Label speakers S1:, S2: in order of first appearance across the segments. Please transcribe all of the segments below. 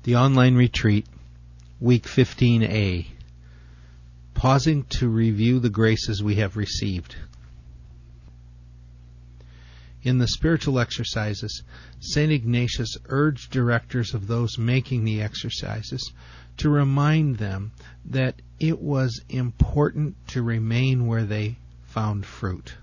S1: The online retreat, week 15A, pausing to review the graces we have received. In the spiritual exercises, St. Ignatius urged directors of those making the exercises to remind them that it was important to remain where they found fruit.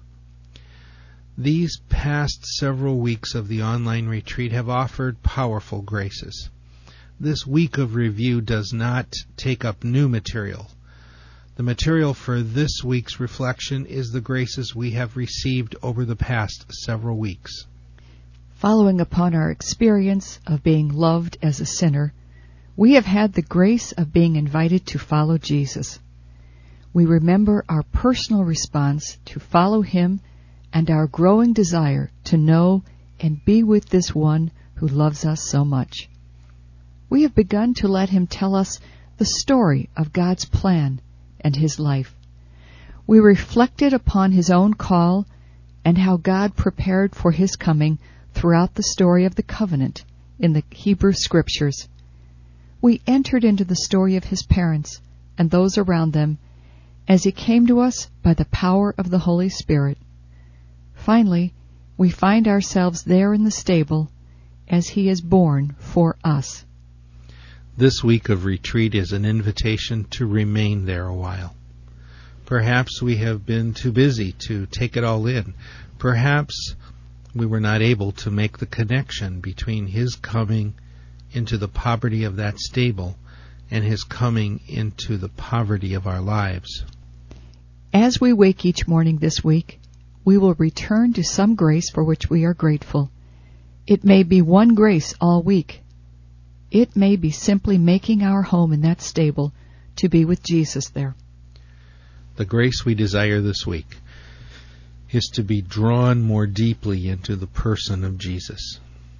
S1: These past several weeks of the online retreat have offered powerful graces. This week of review does not take up new material. The material for this week's reflection is the graces we have received over the past several weeks.
S2: Following upon our experience of being loved as a sinner, we have had the grace of being invited to follow Jesus. We remember our personal response to follow Him and our growing desire to know and be with this one who loves us so much. We have begun to let Him tell us the story of God's plan and His life. We reflected upon His own call and how God prepared for His coming throughout the story of the covenant in the Hebrew Scriptures. We entered into the story of His parents and those around them as He came to us by the power of the Holy Spirit. Finally, we find ourselves there in the stable as He is born for us.
S1: This week of retreat is an invitation to remain there a while. Perhaps we have been too busy to take it all in. Perhaps we were not able to make the connection between His coming into the poverty of that stable and His coming into the poverty of our lives.
S2: As we wake each morning this week, we will return to some grace for which we are grateful. It may be one grace all week. It may be simply making our home in that stable to be with Jesus there.
S1: The grace we desire this week is to be drawn more deeply into the person of Jesus.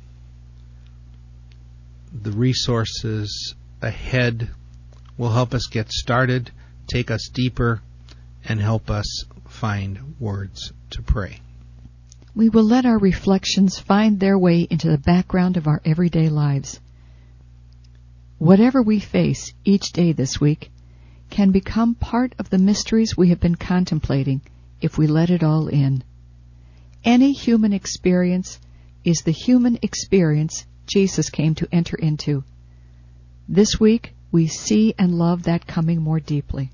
S1: The resources ahead will help us get started, take us deeper, and help us find words to pray.
S2: We will let our reflections find their way into the background of our everyday lives. Whatever we face each day this week can become part of the mysteries we have been contemplating if we let it all in. Any human experience is the human experience Jesus came to enter into. This week, we see and love that coming more deeply.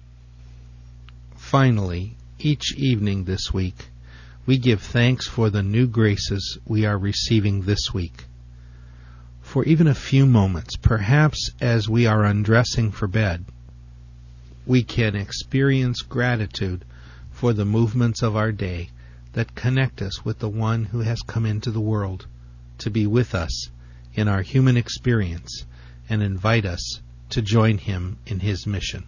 S1: Finally, each evening this week, we give thanks for the new graces we are receiving this week. For even a few moments, perhaps as we are undressing for bed, we can experience gratitude for the movements of our day that connect us with the one who has come into the world to be with us in our human experience and invite us to join Him in His mission.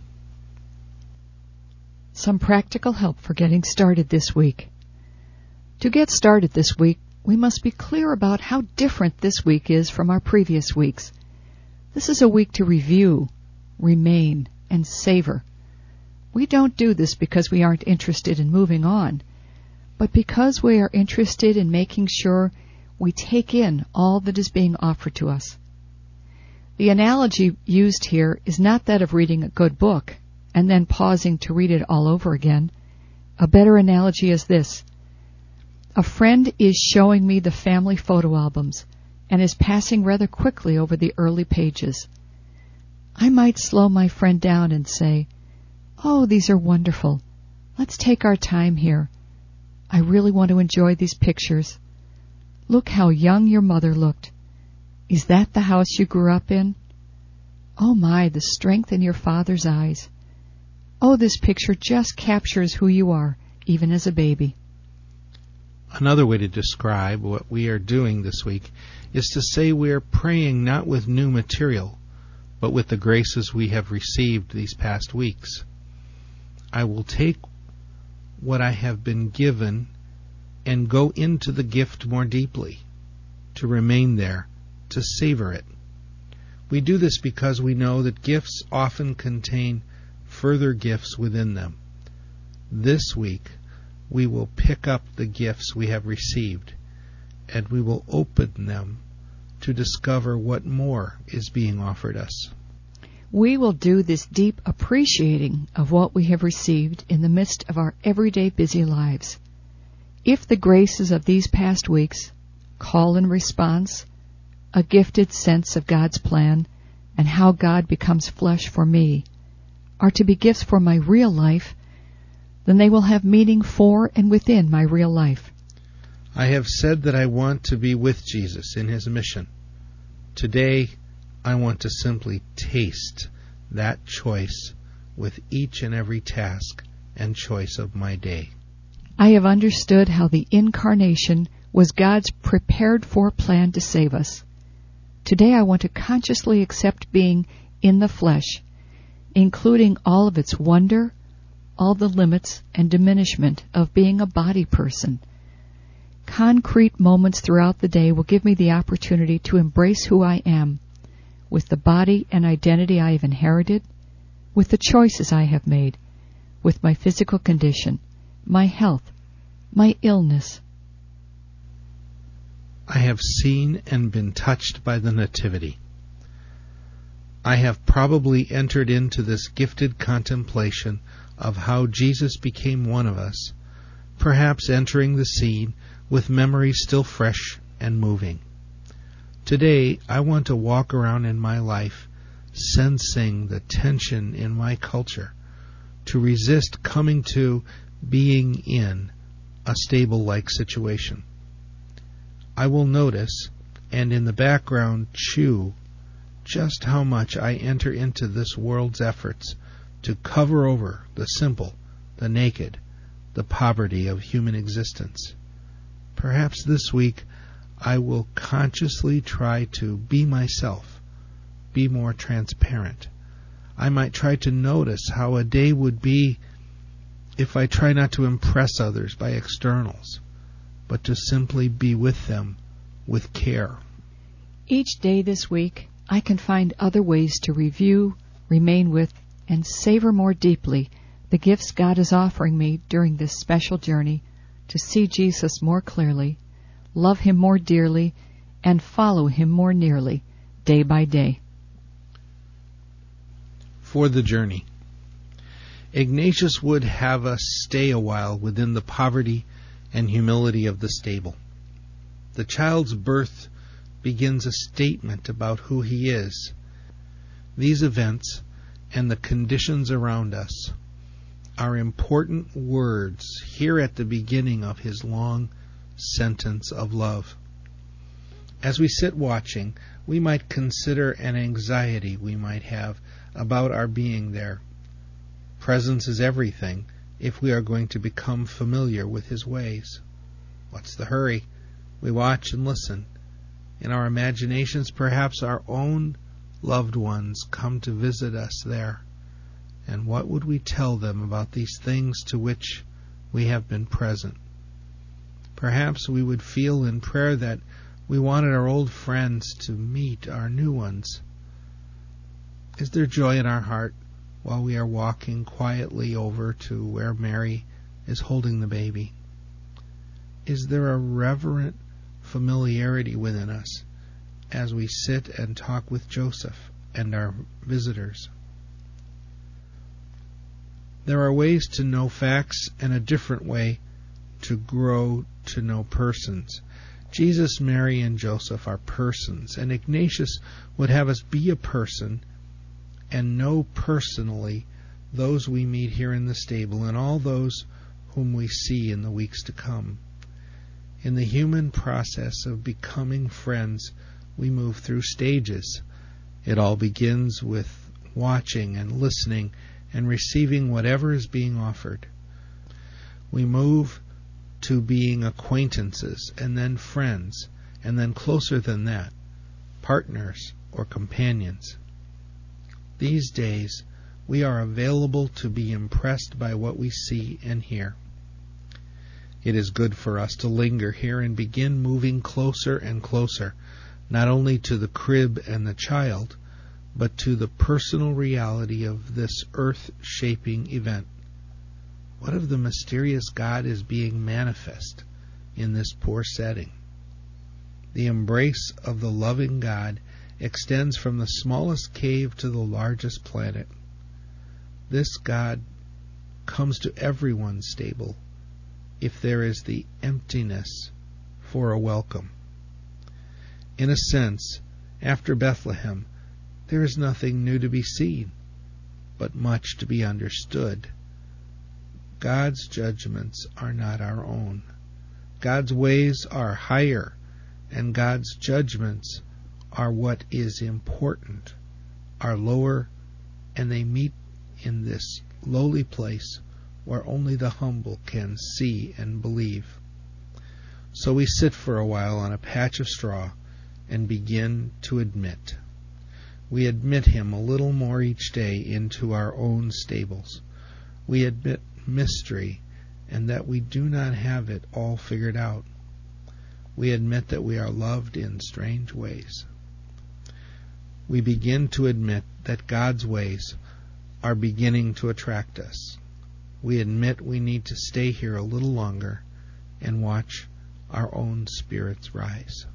S2: Some practical help for getting started this week. To get started this week, we must be clear about how different this week is from our previous weeks. This is a week to review, remain, and savor. We don't do this because we aren't interested in moving on, but because we are interested in making sure we take in all that is being offered to us. The analogy used here is not that of reading a good book and then pausing to read it all over again. A better analogy is this. A friend is showing me the family photo albums and is passing rather quickly over the early pages. I might slow my friend down and say, "Oh, these are wonderful. Let's take our time here. I really want to enjoy these pictures. Look how young your mother looked. Is that the house you grew up in? Oh my, the strength in your father's eyes. Oh, this picture just captures who you are, even as a baby."
S1: Another way to describe what we are doing this week is to say we are praying not with new material, but with the graces we have received these past weeks. I will take what I have been given and go into the gift more deeply, to remain there, to savor it. We do this because we know that gifts often contain further gifts within them. This week, we will pick up the gifts we have received, and we will open them to discover what more is being offered us.
S2: We will do this deep appreciating of what we have received in the midst of our everyday busy lives. If the graces of these past weeks, call and response, a gifted sense of God's plan, and how God becomes flesh for me, are to be gifts for my real life, then they will have meaning for and within my real life.
S1: I have said that I want to be with Jesus in his mission. Today, I want to simply taste that choice with each and every task and choice of my day.
S2: I have understood how the incarnation was God's prepared-for plan to save us. Today I want to consciously accept being in the flesh, including all of its wonder, all the limits and diminishment of being a body person. Concrete moments throughout the day will give me the opportunity to embrace who I am, with the body and identity I have inherited, with the choices I have made, with my physical condition, my health, my illness.
S1: I have seen and been touched by the Nativity. I have probably entered into this gifted contemplation of how Jesus became one of us, perhaps entering the scene with memories still fresh and moving. Today, I want to walk around in my life sensing the tension in my culture, to resist coming to being in a stable-like situation. I will notice, and in the background chew, just how much I enter into this world's efforts to cover over the simple, the naked, the poverty of human existence. Perhaps this week I will consciously try to be myself, be more transparent. I might try to notice how a day would be if I try not to impress others by externals, but to simply be with them with care.
S2: Each day this week, I can find other ways to review, remain with, and savor more deeply the gifts God is offering me during this special journey to see Jesus more clearly, love him more dearly, and follow him more nearly, day by day.
S1: For the journey. Ignatius would have us stay a while within the poverty and humility of the stable. The child's birth begins a statement about who he is. These events and the conditions around us are important words here at the beginning of his long sentence of love. As we sit watching, we might consider an anxiety we might have about our being there. Presence is everything if we are going to become familiar with his ways. What's the hurry? We watch and listen. In our imaginations, perhaps our own loved ones come to visit us there. And what would we tell them about these things to which we have been present? Perhaps we would feel in prayer that we wanted our old friends to meet our new ones. Is there joy in our heart while we are walking quietly over to where Mary is holding the baby? Is there a reverent familiarity within us as we sit and talk with Joseph and our visitors? There are ways to know facts and a different way to grow to know persons. Jesus, Mary, and Joseph are persons, and Ignatius would have us be a person and know personally those we meet here in the stable and all those whom we see in the weeks to come. In the human process of becoming friends, we move through stages. It all begins with watching and listening and receiving whatever is being offered. We move to being acquaintances, and then friends, and then closer than that, partners or companions. These days, we are available to be impressed by what we see and hear. It is good for us to linger here and begin moving closer and closer, not only to the crib and the child, but to the personal reality of this earth-shaping event. What of the mysterious God is being manifest in this poor setting? The embrace of the loving God extends from the smallest cave to the largest planet. This God comes to everyone's stable if there is the emptiness for a welcome. In a sense, after Bethlehem, there is nothing new to be seen, but much to be understood. God's judgments are not our own. God's ways are higher, and God's judgments are what is important, are lower, and they meet in this lowly place where only the humble can see and believe. So we sit for a while on a patch of straw and begin to admit. We admit Him a little more each day into our own stables. We admit mystery and that we do not have it all figured out. We admit that we are loved in strange ways. We begin to admit that God's ways are beginning to attract us. We admit we need to stay here a little longer and watch our own spirits rise.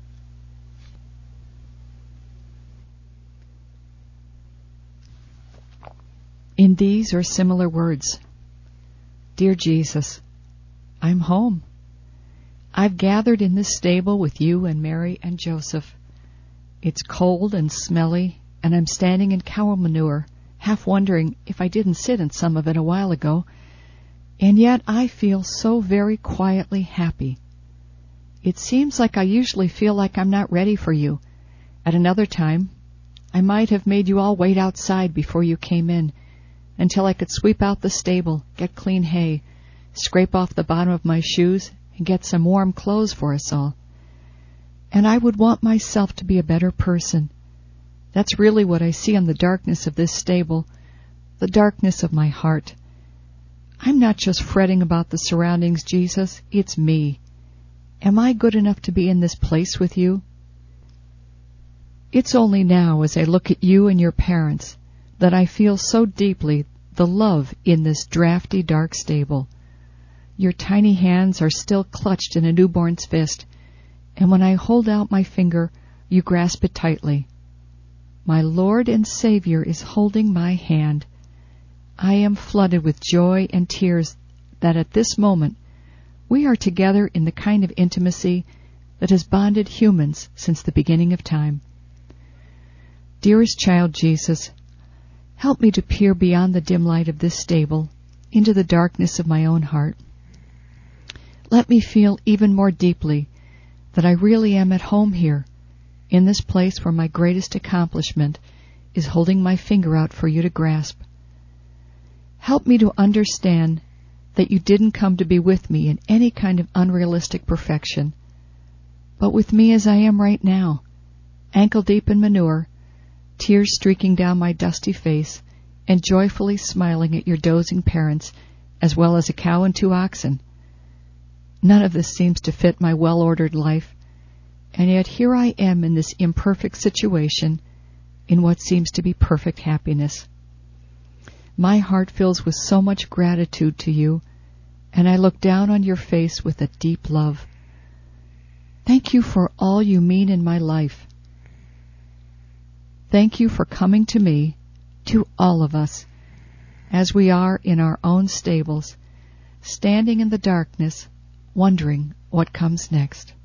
S2: In these or similar words, Dear Jesus, I'm home. I've gathered in this stable with you and Mary and Joseph. It's cold and smelly, and I'm standing in cow manure, half wondering if I didn't sit in some of it a while ago, and yet I feel so very quietly happy. It seems like I usually feel like I'm not ready for you. At another time, I might have made you all wait outside before you came in, until I could sweep out the stable, get clean hay, scrape off the bottom of my shoes, and get some warm clothes for us all. And I would want myself to be a better person. That's really what I see in the darkness of this stable, the darkness of my heart. I'm not just fretting about the surroundings, Jesus, it's me. Am I good enough to be in this place with you? It's only now, as I look at you and your parents, that I feel so deeply the love in this drafty, dark stable. Your tiny hands are still clutched in a newborn's fist, and when I hold out my finger, you grasp it tightly. My Lord and Savior is holding my hand. I am flooded with joy and tears that at this moment we are together in the kind of intimacy that has bonded humans since the beginning of time. Dearest child Jesus, help me to peer beyond the dim light of this stable into the darkness of my own heart. Let me feel even more deeply that I really am at home here, in this place where my greatest accomplishment is holding my finger out for you to grasp. Help me to understand that you didn't come to be with me in any kind of unrealistic perfection, but with me as I am right now, ankle deep in manure, tears streaking down my dusty face, and joyfully smiling at your dozing parents, as well as a cow and 2 oxen. None of this seems to fit my well-ordered life, and yet here I am in this imperfect situation, in what seems to be perfect happiness. My heart fills with so much gratitude to you, and I look down on your face with a deep love. Thank you for all you mean in my life. Thank you for coming to me, to all of us, as we are in our own stables, standing in the darkness, wondering what comes next.